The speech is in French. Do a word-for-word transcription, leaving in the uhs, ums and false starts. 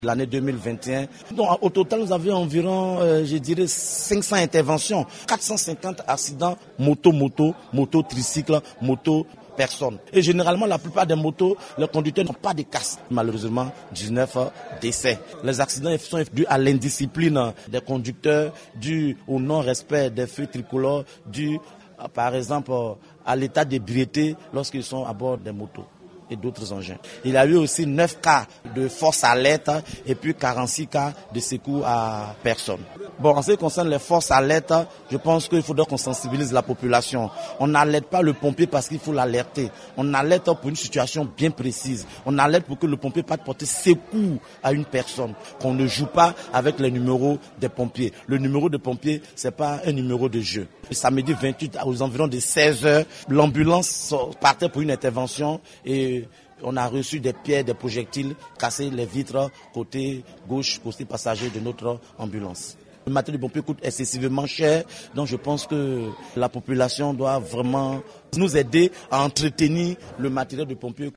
L'année deux mille vingt et un. Donc, au total, nous avions environ, euh, je dirais, cinq cents interventions, quatre cent cinquante accidents moto-moto, moto-tricycle, moto personnes. Et généralement, la plupart des motos, les conducteurs n'ont pas de casque. Malheureusement, dix-neuf décès. Les accidents sont dus à l'indiscipline des conducteurs, dus au non-respect des feux tricolores, dus, par exemple, à l'état d'ébriété lorsqu'ils sont à bord des motos et d'autres engins. Il y a eu aussi neuf cas de force alerte et puis quarante-six cas de secours à personne. Bon, en ce qui concerne les forces alerte, je pense qu'il faudrait qu'on sensibilise la population. On n'alerte pas le pompier parce qu'il faut l'alerter. On alerte pour une situation bien précise. On alerte pour que le pompier puisse porter secours à une personne. Qu'on ne joue pas avec les numéros des pompiers. Le numéro de pompier, c'est pas un numéro de jeu. Le samedi vingt-huit, aux environs de seize heures, l'ambulance partait pour une intervention et on a reçu des pierres, des projectiles, cassé les vitres côté gauche, côté passager de notre ambulance. Le matériel de pompier coûte excessivement cher, donc je pense que la population doit vraiment nous aider à entretenir le matériel de pompier.